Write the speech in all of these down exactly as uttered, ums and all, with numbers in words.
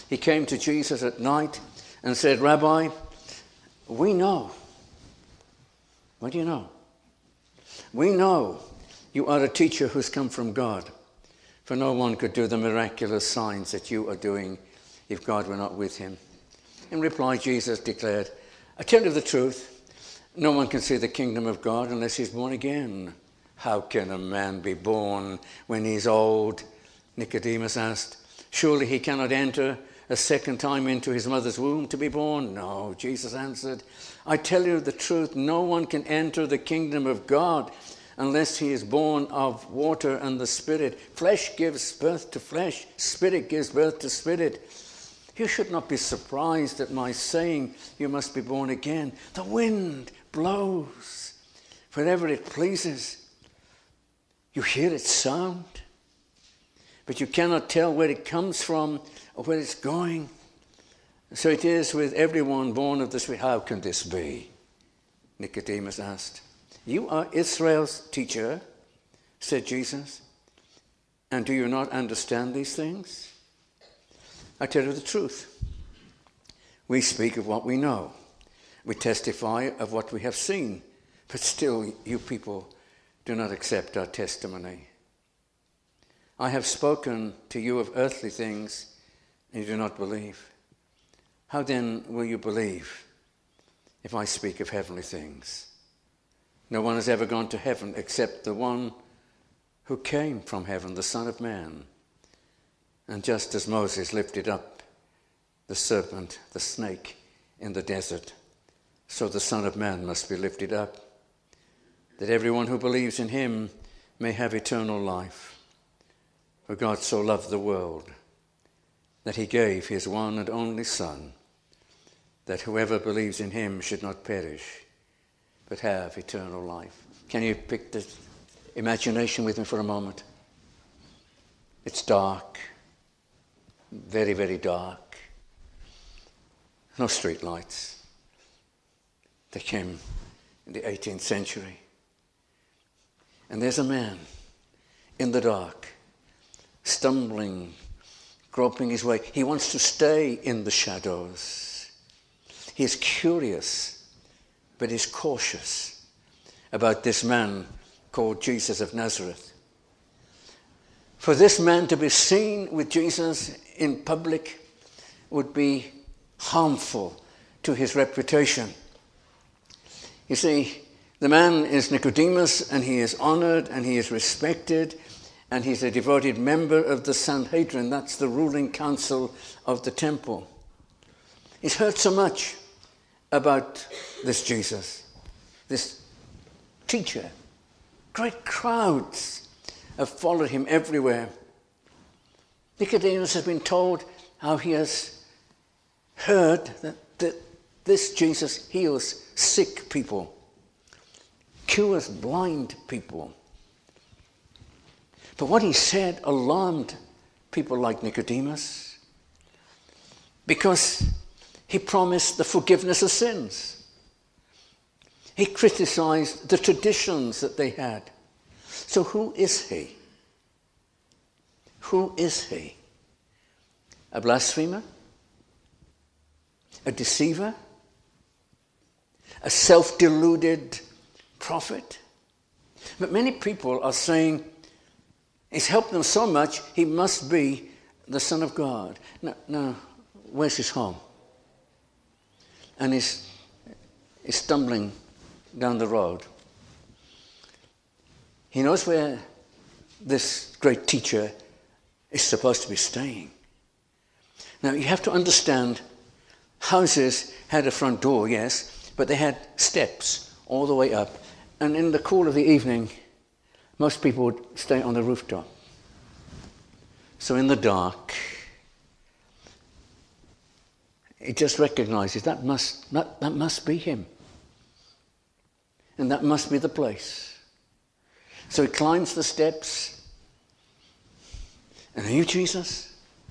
He came to Jesus at night and said, "Rabbi, we know." What do you know? "We know you are a teacher who's come from God, for no one could do the miraculous signs that you are doing if God were not with him." In reply, Jesus declared, "I tell you the truth, no one can see the kingdom of God unless he's born again." "How can a man be born when he's old?" Nicodemus asked. "Surely he cannot enter a second time into his mother's womb to be born?" "No," Jesus answered. "I tell you the truth, no one can enter the kingdom of God unless he is born of water and the Spirit. Flesh gives birth to flesh, Spirit gives birth to spirit. You should not be surprised at my saying you must be born again. The wind blows wherever it pleases. You hear its sound, but you cannot tell where it comes from or where it's going. So it is with everyone born of the Spirit." "How can this be?" Nicodemus asked. "You are Israel's teacher," said Jesus, "and do you not understand these things? I tell you the truth. We speak of what we know. We testify of what we have seen, but still you people do not accept our testimony. I have spoken to you of earthly things, and you do not believe. How then will you believe if I speak of heavenly things? No one has ever gone to heaven except the one who came from heaven, the Son of Man. And just as Moses lifted up the serpent, the snake, in the desert, so the Son of Man must be lifted up, that everyone who believes in him may have eternal life. For God so loved the world that he gave his one and only Son, that whoever believes in him should not perish, but have eternal life." Can you pick the imagination with me for a moment? It's dark, very, very dark. No street lights. They came in the eighteenth century. And there's a man in the dark, stumbling, groping his way. He wants to stay in the shadows. He is curious, but he's cautious about this man called Jesus of Nazareth. For this man to be seen with Jesus in public would be harmful to his reputation. You see, the man is Nicodemus, and he is honored and he is respected, and he's a devoted member of the Sanhedrin. That's the ruling council of the temple. He's heard so much about this Jesus, this teacher. Great crowds have followed him everywhere. Nicodemus has been told how he has heard that, that this Jesus heals sick people, cures blind people. But what he said alarmed people like Nicodemus, because he promised the forgiveness of sins. He criticized the traditions that they had. So who is he? Who is he? A blasphemer? A deceiver? A self-deluded prophet? But many people are saying he's helped them so much, he must be the Son of God. Now, now where's his home? And he's, he's stumbling down the road. He knows where this great teacher is supposed to be staying. Now, you have to understand, houses had a front door, yes, but they had steps all the way up. And in the cool of the evening, most people would stay on the rooftop. So in the dark, he just recognizes that must, that, that must be him. And that must be the place. So he climbs the steps. And are you Jesus?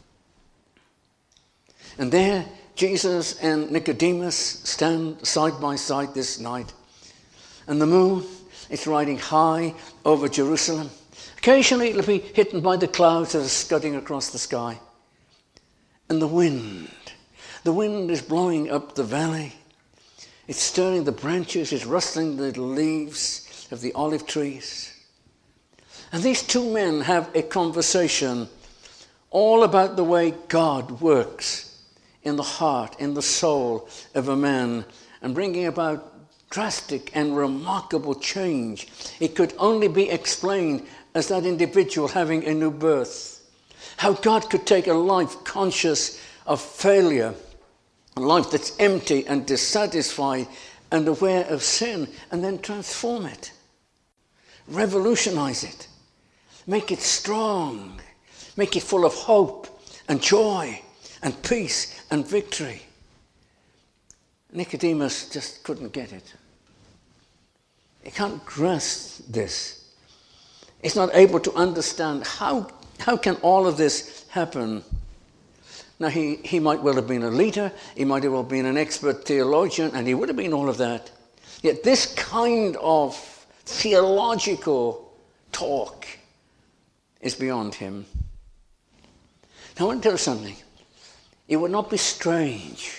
And there, Jesus and Nicodemus stand side by side this night. And the moon is riding high over Jerusalem. Occasionally it'll be hidden by the clouds that are scudding across the sky. And the wind. The wind is blowing up the valley. It's stirring the branches. It's rustling the leaves of the olive trees. And these two men have a conversation all about the way God works in the heart, in the soul of a man, and bringing about drastic and remarkable change. It could only be explained as that individual having a new birth. How God could take a life conscious of failure, a life that's empty and dissatisfied and aware of sin, and then transform it, revolutionize it, make it strong, make it full of hope and joy and peace and victory. Nicodemus just couldn't get it. He can't grasp this. He's not able to understand how, how can all of this happen. Now, he, he might well have been a leader, he might have well been an expert theologian, and he would have been all of that. Yet this kind of theological talk is beyond him. Now, I want to tell you something. It would not be strange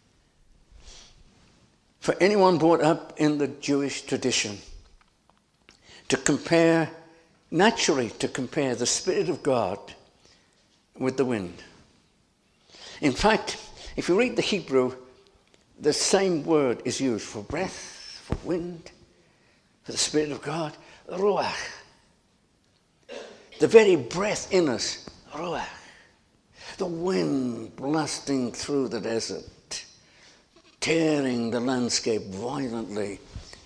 for anyone brought up in the Jewish tradition to compare, naturally to compare the Spirit of God with the wind. In fact, if you read the Hebrew, the same word is used for breath, for wind, for the Spirit of God, ruach. The very breath in us, ruach. The wind blasting through the desert, tearing the landscape violently.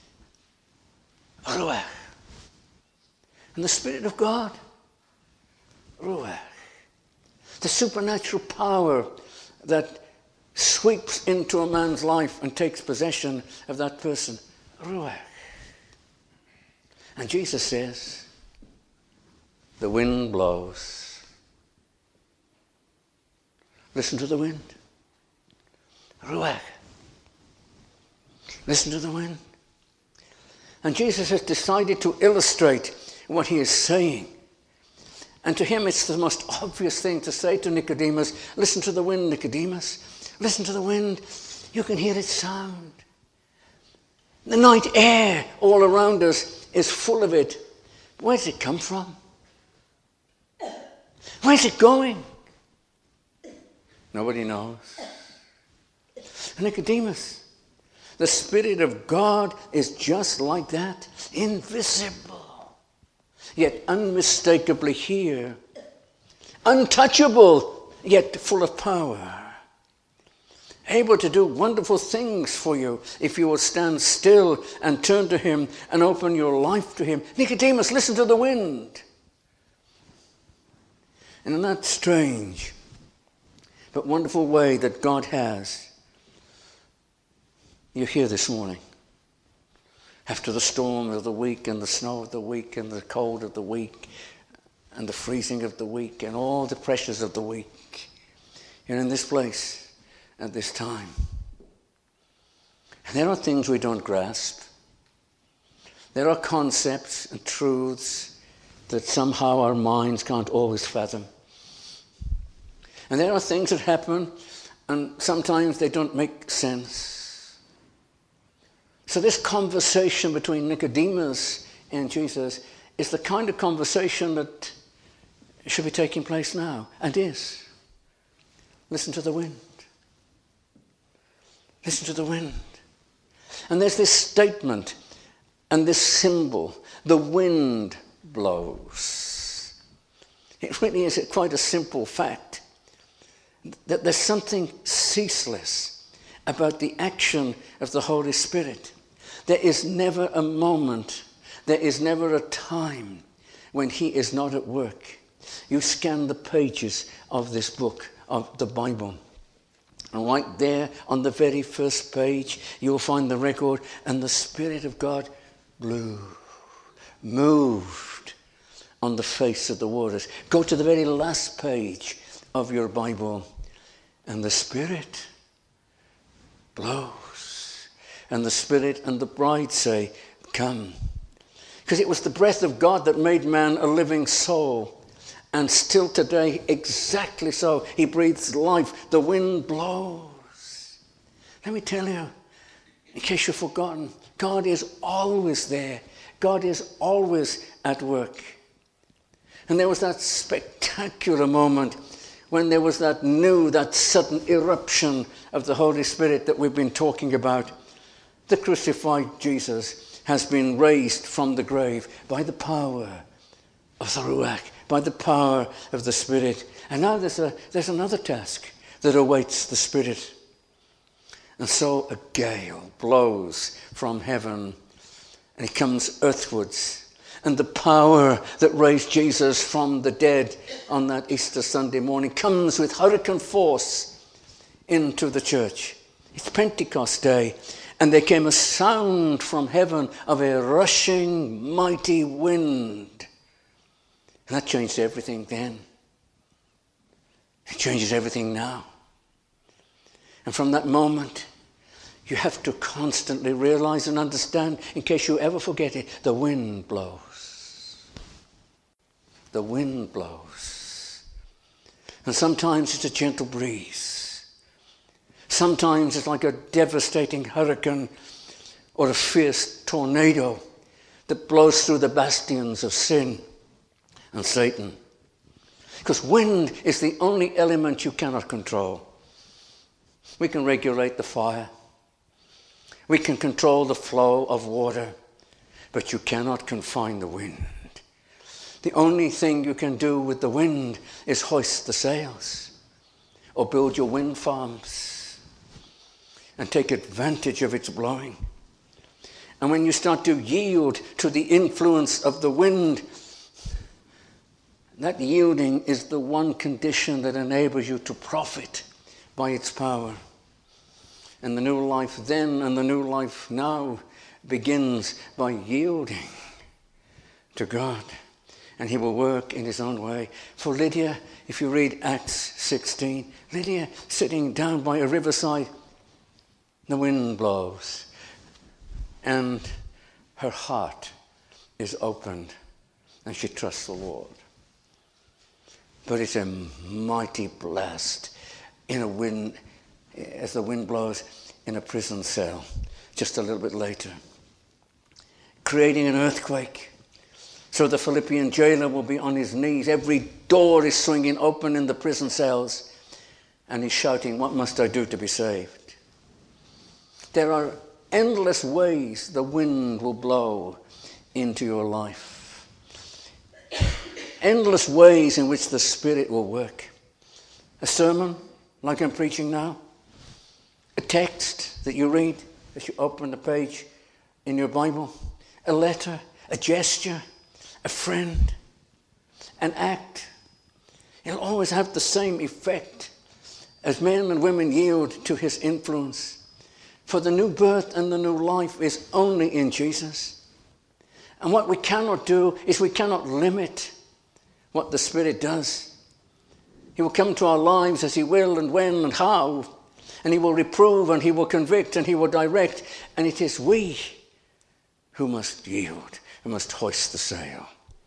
Ruach. And the Spirit of God, ruach. The supernatural power that sweeps into a man's life and takes possession of that person, ruach. And Jesus says, the wind blows. Listen to the wind. Ruach. Listen to the wind. And Jesus has decided to illustrate what he is saying. And to him it's the most obvious thing to say to Nicodemus, listen to the wind, Nicodemus. Listen to the wind. You can hear its sound. The night air all around us is full of it. Where does it come from? Where's it going? Nobody knows. Nicodemus, the Spirit of God is just like that, invisible, yet unmistakably here, untouchable, yet full of power, able to do wonderful things for you if you will stand still and turn to him and open your life to him. Nicodemus, listen to the wind. And in that strange but wonderful way that God has, you're here this morning. After the storm of the week and the snow of the week and the cold of the week and the freezing of the week and all the pressures of the week, you're in this place at this time. And there are things we don't grasp. There are concepts and truths that somehow our minds can't always fathom. And there are things that happen, and sometimes they don't make sense. So this conversation between Nicodemus and Jesus is the kind of conversation that should be taking place now, and is. Listen to the wind. Listen to the wind. And there's this statement and this symbol, the wind blows. It really is quite a simple fact that there's something ceaseless about the action of the Holy Spirit. There is never a moment, there is never a time when he is not at work. You scan the pages of this book, of the Bible, and right there on the very first page, you'll find the record, and the Spirit of God blew, moved on the face of the waters. Go to the very last page of your Bible, and the Spirit blows. And the Spirit and the bride say, come. Because it was the breath of God that made man a living soul. And still today, exactly so. He breathes life. The wind blows. Let me tell you, in case you've forgotten, God is always there. God is always at work. And there was that spectacular moment when there was that new, that sudden eruption of the Holy Spirit that we've been talking about. The crucified Jesus has been raised from the grave by the power of the Ruach, by the power of the Spirit. And now there's, a, there's another task that awaits the Spirit. And so a gale blows from heaven and it comes earthwards. And the power that raised Jesus from the dead on that Easter Sunday morning comes with hurricane force into the church. It's Pentecost Day. And there came a sound from heaven of a rushing, mighty wind. And that changed everything then. It changes everything now. And from that moment, you have to constantly realize and understand, in case you ever forget it, the wind blows. The wind blows. And sometimes it's a gentle breeze. Sometimes it's like a devastating hurricane or a fierce tornado that blows through the bastions of sin and Satan. Because wind is the only element you cannot control. We can regulate the fire. We can control the flow of water, but you cannot confine the wind. The only thing you can do with the wind is hoist the sails or build your wind farms and take advantage of its blowing. And when you start to yield to the influence of the wind, that yielding is the one condition that enables you to profit by its power. And the new life then and the new life now begins by yielding to God. And he will work in his own way. For Lydia, if you read Acts sixteen, Lydia sitting down by a riverside, the wind blows. And her heart is opened and she trusts the Lord. But it's a mighty blast in a wind, as the wind blows in a prison cell just a little bit later, creating an earthquake. So the Philippian jailer will be on his knees. Every door is swinging open in the prison cells. And he's shouting, "What must I do to be saved?" There are endless ways the wind will blow into your life. Endless ways in which the Spirit will work. A sermon, like I'm preaching now. A text that you read as you open the page in your Bible. A letter, a gesture, a friend, an act. It'll always have the same effect as men and women yield to his influence. For the new birth and the new life is only in Jesus. And what we cannot do is we cannot limit what the Spirit does. He will come to our lives as he will and when and how. And he will reprove and he will convict and he will direct. And it is we who must yield. We must hoist the sail.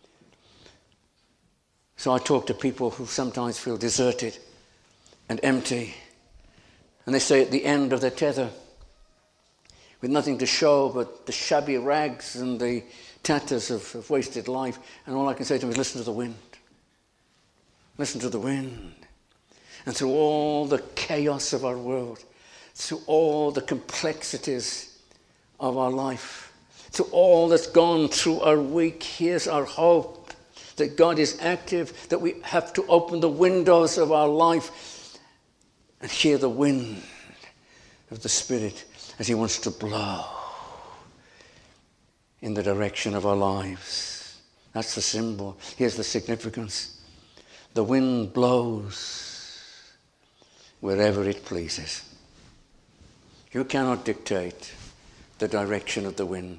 So I talk to people who sometimes feel deserted and empty. And they say at the end of their tether, with nothing to show but the shabby rags and the tatters of, of wasted life. And all I can say to them is listen to the wind. Listen to the wind. And through all the chaos of our world, through all the complexities of our life, to all that's gone through our week, here's our hope that God is active, that we have to open the windows of our life and hear the wind of the Spirit as he wants to blow in the direction of our lives. That's the symbol. Here's the significance. The wind blows wherever it pleases. You cannot dictate the direction of the wind.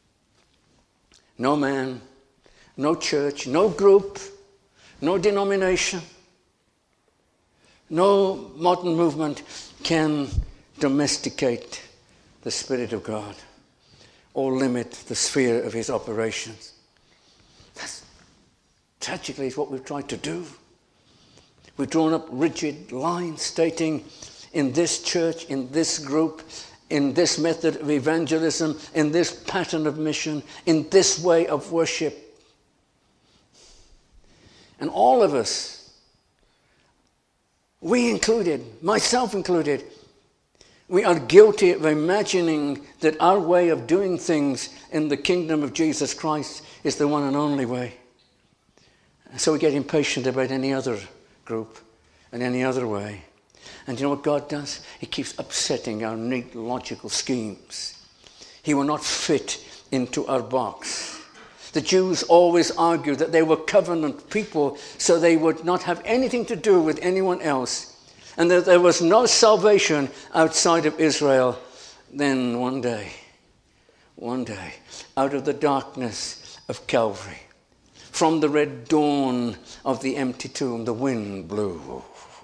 No man, no church, no group, no denomination, no modern movement can domesticate the Spirit of God or limit the sphere of his operations. That's, Tragically, it's what we've tried to do. We've drawn up rigid lines stating in this church, in this group, in this method of evangelism, in this pattern of mission, in this way of worship. And all of us, we included, myself included, we are guilty of imagining that our way of doing things in the kingdom of Jesus Christ is the one and only way. And so we get impatient about any other group and any other way. And you know what God does? He keeps upsetting our neat, logical schemes. He will not fit into our box. The Jews always argued that they were covenant people, so they would not have anything to do with anyone else, and that there was no salvation outside of Israel. Then one day, one day, out of the darkness of Calvary, from the red dawn of the empty tomb, the wind blew.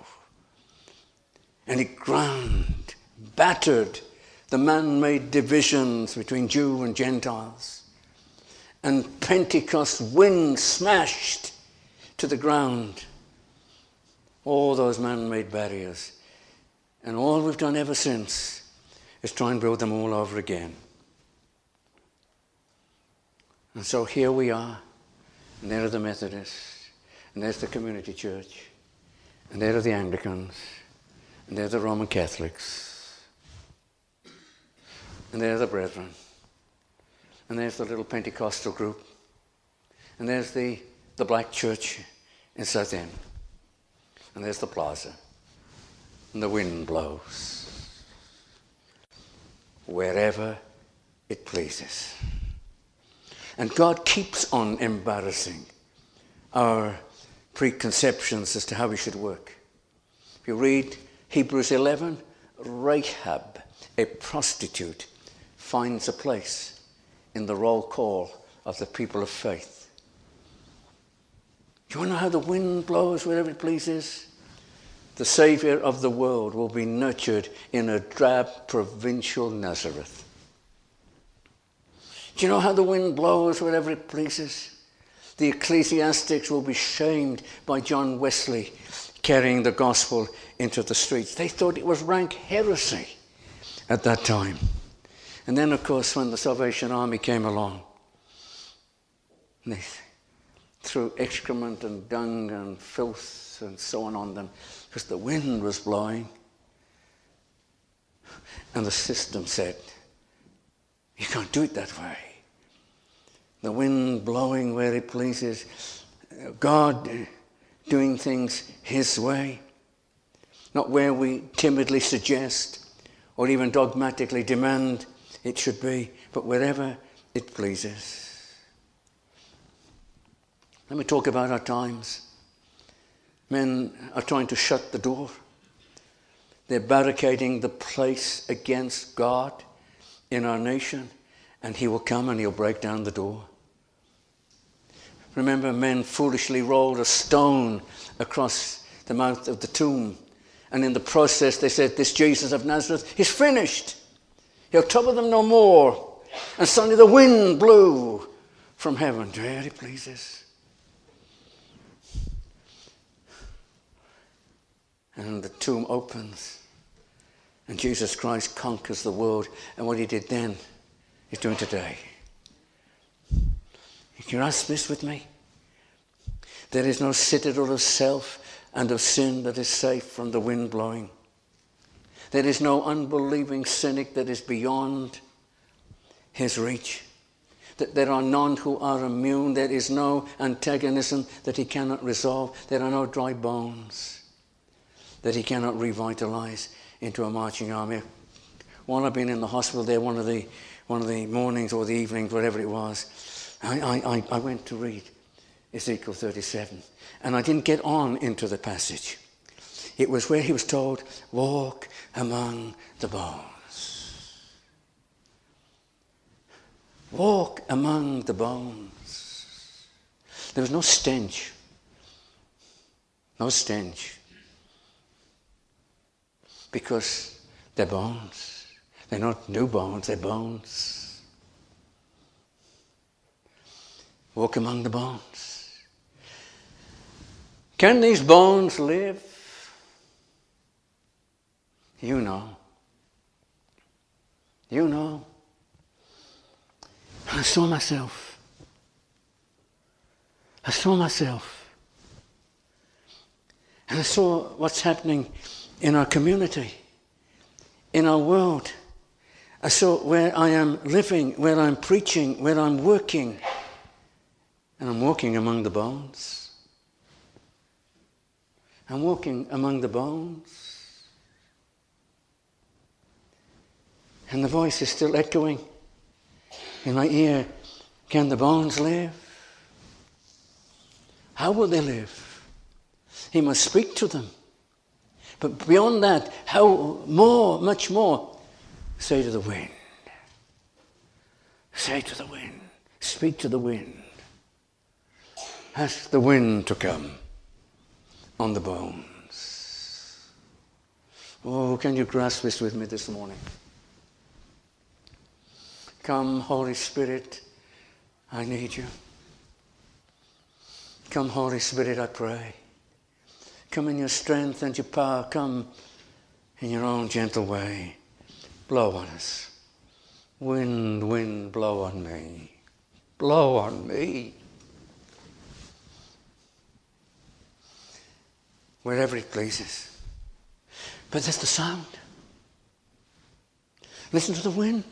And it ground, battered the man-made divisions between Jew and Gentiles. And Pentecost wind smashed to the ground all those man-made barriers. And all we've done ever since is try and build them all over again. And so here we are, and there are the Methodists, and there's the Community Church, and there are the Anglicans, and there are the Roman Catholics, and there are the Brethren, and there's the little Pentecostal group, and there's the, the Black Church in Southend, and there's the Plaza, and the wind blows wherever it pleases. And God keeps on embarrassing our preconceptions as to how we should work. If you read Hebrews eleven, Rahab, a prostitute, finds a place in the roll call of the people of faith. Do you want to know how the wind blows wherever it pleases? The Saviour of the world will be nurtured in a drab provincial Nazareth. Do you know how the wind blows wherever it pleases? The ecclesiastics will be shamed by John Wesley carrying the gospel into the streets. They thought it was rank heresy at that time. And then, of course, when the Salvation Army came along, they threw excrement and dung and filth and so on on them because the wind was blowing. And the system said, you can't do it that way. The wind blowing where it pleases, God doing things his way, not where we timidly suggest or even dogmatically demand it should be, but wherever it pleases. Let me talk about our times. Men are trying to shut the door. They're barricading the place against God in our nation, and he will come and he'll break down the door. Remember, men foolishly rolled a stone across the mouth of the tomb, and in the process they said, this Jesus of Nazareth, he's finished. He'll trouble them no more. And suddenly the wind blew from heaven. Where it pleases. And the tomb opens, and Jesus Christ conquers the world. And what he did then, he's doing today. You grasp this with me? There is no citadel of self and of sin that is safe from the wind blowing. There is no unbelieving cynic that is beyond his reach. That there are none who are immune. There is no antagonism that he cannot resolve. There are no dry bones that he cannot revitalize into a marching army. While I've been in the hospital there, one of the one of the mornings or the evenings, whatever it was, I, I, I went to read Ezekiel thirty-seven, and I didn't get on into the passage. It was where he was told, walk among the bones. Walk among the bones. There was no stench. No stench. Because they're bones. They're not new bones, they're bones. Walk among the bones. Can these bones live? You know. You know. And I saw myself. I saw myself. And I saw what's happening in our community, in our world. I saw where I am living, where I'm preaching, where I'm working. And I'm walking among the bones. I'm walking among the bones. And the voice is still echoing in my ear. Can the bones live? How will they live? He must speak to them. But beyond that, how more, much more, say to the wind. Say to the wind. Speak to the wind. Ask the wind to come on the bones. Oh, can you grasp this with me this morning? Come, Holy Spirit, I need you. Come, Holy Spirit, I pray. Come in your strength and your power. Come in your own gentle way. Blow on us. Wind, wind, blow on me. Blow on me. Wherever it pleases. But that's the sound. Listen to the wind.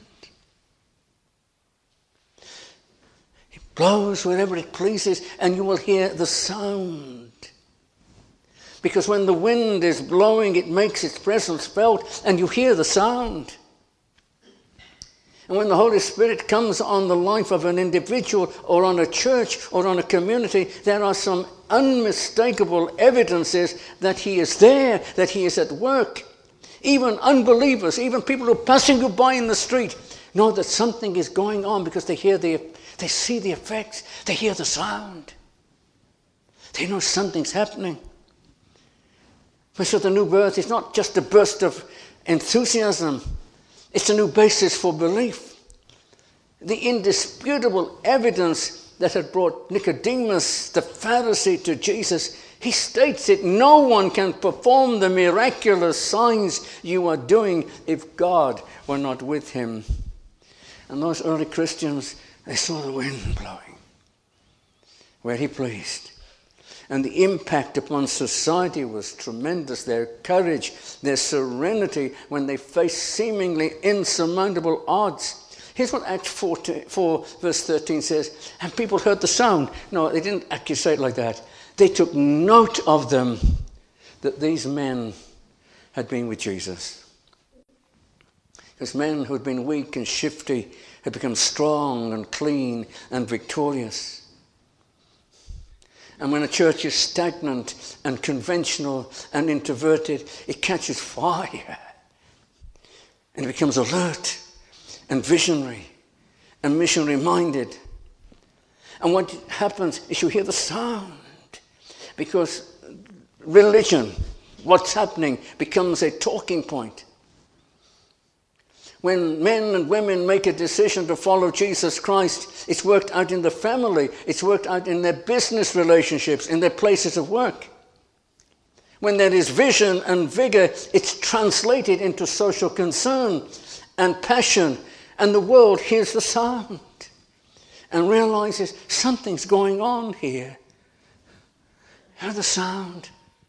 It blows wherever it pleases, and you will hear the sound. Because when the wind is blowing, it makes its presence felt, and you hear the sound. And when the Holy Spirit comes on the life of an individual or on a church or on a community, there are some unmistakable evidences that he is there, that he is at work. Even unbelievers, even people who are passing you by in the street, know that something is going on because they hear the, they see the effects, they hear the sound. They know something's happening. So the new birth is not just a burst of enthusiasm. It's a new basis for belief. The indisputable evidence that had brought Nicodemus, the Pharisee, to Jesus, he states it. No one can perform the miraculous signs you are doing if God were not with him. And those early Christians, they saw the wind blowing where he pleased. And the impact upon society was tremendous. Their courage, their serenity when they faced seemingly insurmountable odds. Here's what Acts four, four verse thirteen says. And people heard the sound. No, they didn't actually say it like that. They took note of them that these men had been with Jesus. Because men who had been weak and shifty had become strong and clean and victorious. And when a church is stagnant and conventional and introverted, it catches fire. And it becomes alert and visionary and missionary-minded. And what happens is you hear the sound. Because religion, what's happening, becomes a talking point. When men and women make a decision to follow Jesus Christ, it's worked out in the family, it's worked out in their business relationships, in their places of work. When there is vision and vigor, it's translated into social concern and passion, and the world hears the sound and realizes something's going on here. Hear the sound.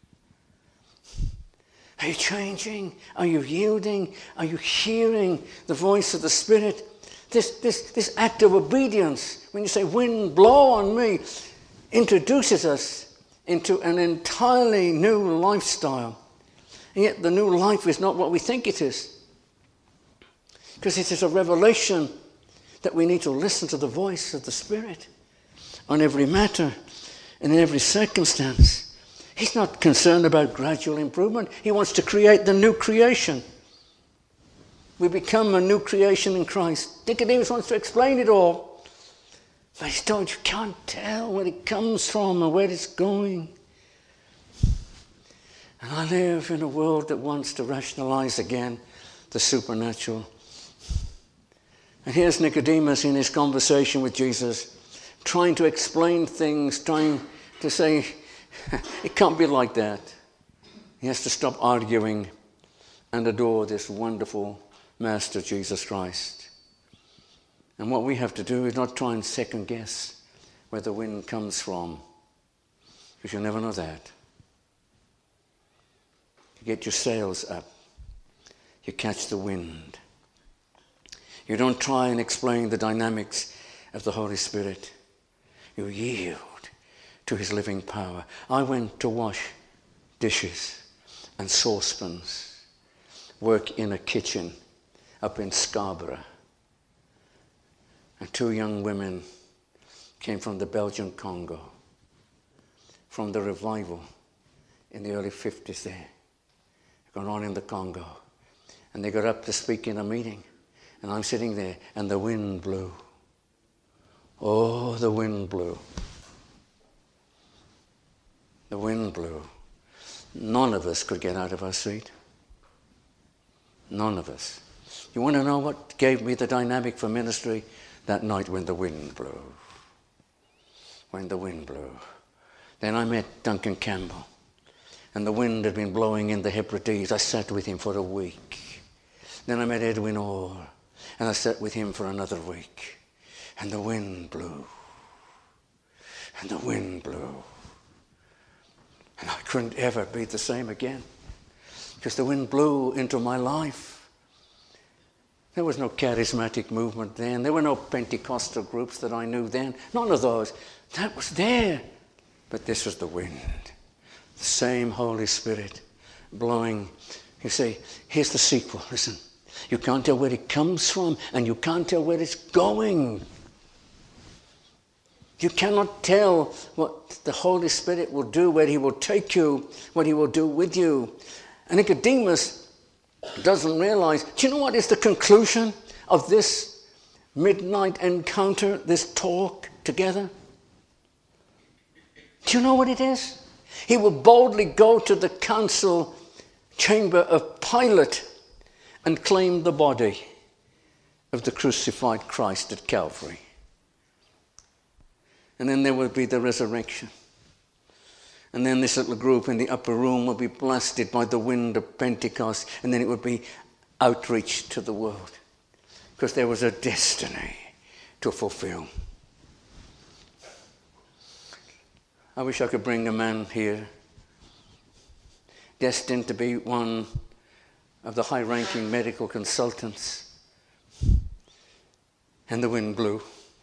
Are you changing? Are you yielding? Are you hearing the voice of the Spirit? This, this, this act of obedience, when you say, wind, blow on me, introduces us into an entirely new lifestyle. And yet the new life is not what we think it is. Because it is a revelation that we need to listen to the voice of the Spirit on every matter and in every circumstance. He's not concerned about gradual improvement. He wants to create the new creation. We become a new creation in Christ. Nicodemus wants to explain it all. But he's told you can't tell where it comes from or where it's going. And I live in a world that wants to rationalize again the supernatural. And here's Nicodemus in his conversation with Jesus, trying to explain things, trying to say, It can't be like that. He has to stop arguing and adore this wonderful Master Jesus Christ. And what we have to do is not try and second guess where the wind comes from, because you'll never know that. You get your sails up, you catch the wind. You don't try and explain the dynamics of the Holy Spirit. You yield to his living power. I went to wash dishes and saucepans, work in a kitchen up in Scarborough. And two young women came from the Belgian Congo, from the revival in the early fifties there, going on in the Congo. And they got up to speak in a meeting. And I'm sitting there, and the wind blew. Oh, the wind blew. The wind blew. None of us could get out of our seat. None of us. You want to know what gave me the dynamic for ministry? That night when the wind blew. When the wind blew. Then I met Duncan Campbell. And the wind had been blowing in the Hebrides. I sat with him for a week. Then I met Edwin Orr. And I sat with him for another week. And the wind blew. And the wind blew. And I couldn't ever be the same again. Because the wind blew into my life. There was no charismatic movement then. There were no Pentecostal groups that I knew then. None of those. That was there. But this was the wind. The same Holy Spirit blowing. You see, here's the sequel. Listen. You can't tell where it comes from, and you can't tell where it's going. You cannot tell what the Holy Spirit will do, where he will take you, what he will do with you. And Nicodemus doesn't realize. Do you know what is the conclusion of this midnight encounter, this talk together? Do you know what it is? He will boldly go to the council chamber of Pilate and claim the body of the crucified Christ at Calvary. And then there will be the resurrection. And then this little group in the upper room will be blasted by the wind of Pentecost, and then it will be outreach to the world. Because there was a destiny to fulfill. I wish I could bring a man here, destined to be one of the high-ranking medical consultants. And the wind blew.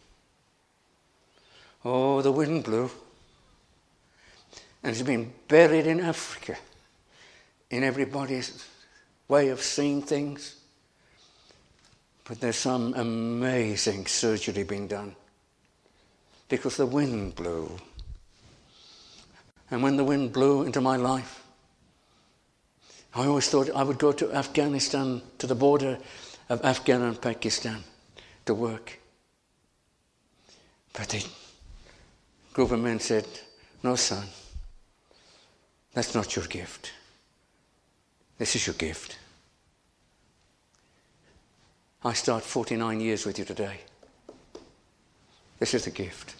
Oh, the wind blew. And it's been buried in Africa, in everybody's way of seeing things. But there's some amazing surgery being done because the wind blew. And when the wind blew into my life, I always thought I would go to Afghanistan, to the border of Afghanistan and Pakistan to work. But the group of men said, no, son, that's not your gift. This is your gift. I start forty-nine years with you today. This is the gift.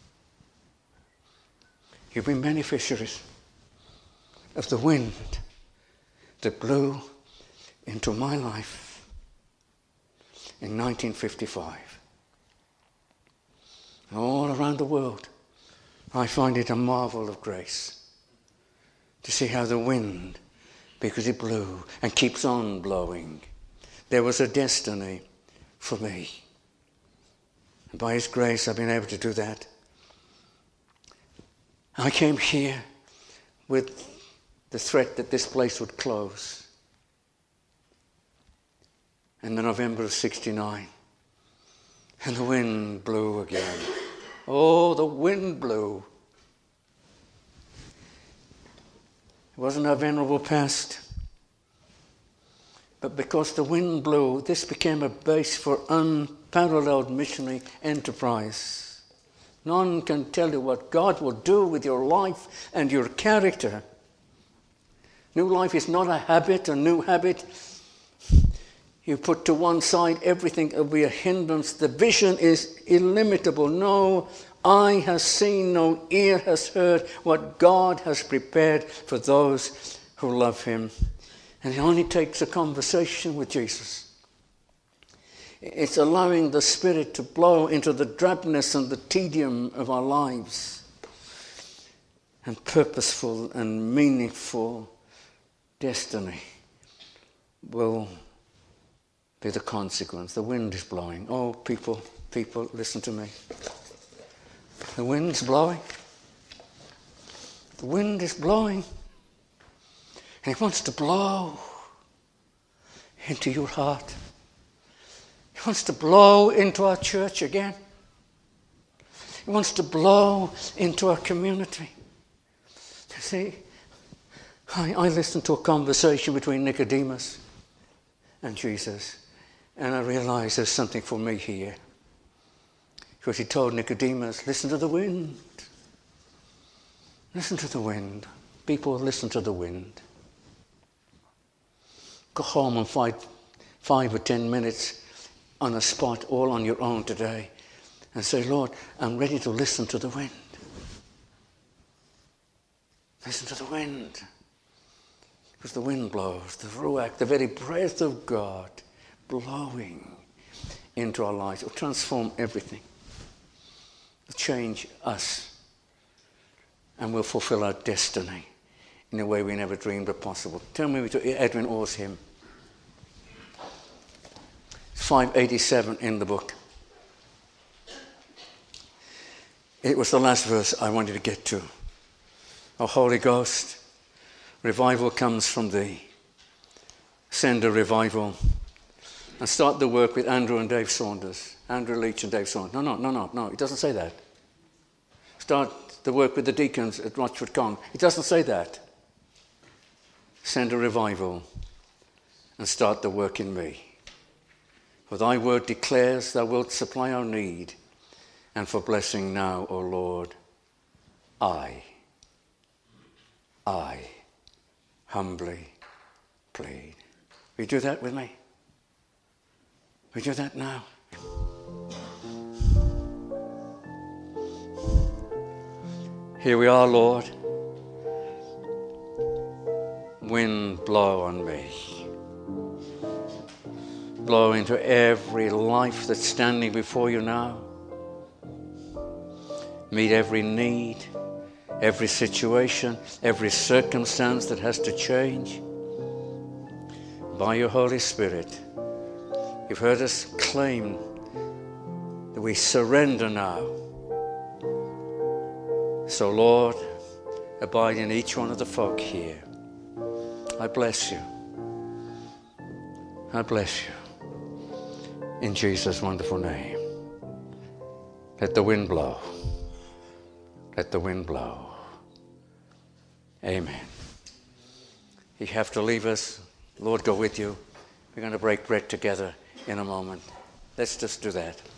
You've been beneficiaries of the wind that blew into my life in nineteen fifty-five. All around the world, I find it a marvel of grace to see how the wind, because it blew and keeps on blowing, there was a destiny for me. And by his grace, I've been able to do that. I came here with the threat that this place would close. In the November of sixty-nine. And the wind blew again. Oh, the wind blew. It wasn't our venerable past. But because the wind blew, this became a base for unparalleled missionary enterprise. None can tell you what God will do with your life and your character. New life is not a habit, a new habit. You put to one side everything that will be a hindrance. The vision is illimitable. No eye has seen, no ear has heard what God has prepared for those who love him. And it only takes a conversation with Jesus. It's allowing the Spirit to blow into the drabness and the tedium of our lives. And purposeful and meaningful destiny will be the consequence. The wind is blowing. Oh, people, people, listen to me. The wind's blowing. The wind is blowing. And it wants to blow into your heart. It wants to blow into our church again. It wants to blow into our community. You see, I, I listened to a conversation between Nicodemus and Jesus, and I realized there's something for me here. Because he told Nicodemus, listen to the wind. Listen to the wind. People, listen to the wind. Go home and find five or ten minutes on a spot all on your own today and say, Lord, I'm ready to listen to the wind. Listen to the wind. Because the wind blows, the ruach, the very breath of God blowing into our lives. It will transform everything. It will change us. And we'll fulfill our destiny in a way we never dreamed it possible. Turn me to Edwin Orr's hymn. five eighty-seven in the book. It was the last verse I wanted to get to. O Holy Ghost, revival comes from thee. Send a revival. And start the work with Andrew and Dave Saunders. Andrew Leach and Dave Saunders. No, no, no, no, no. It doesn't say that. Start the work with the deacons at Rochford Cong. It doesn't say that. Send a revival and start the work in me. For thy word declares thou wilt supply our need, and for blessing now, O Lord, I, I humbly plead. Will you do that with me? Will you do that now? Here we are, Lord. Wind blow on me. Blow into every life that's standing before you now. Meet every need, every situation, every circumstance that has to change. By your Holy Spirit, you've heard us claim that we surrender now. So, Lord, abide in each one of the folk here. I bless you. I bless you. In Jesus' wonderful name. Let the wind blow. Let the wind blow. Amen. You have to leave us. Lord, go with you. We're going to break bread together in a moment. Let's just do that.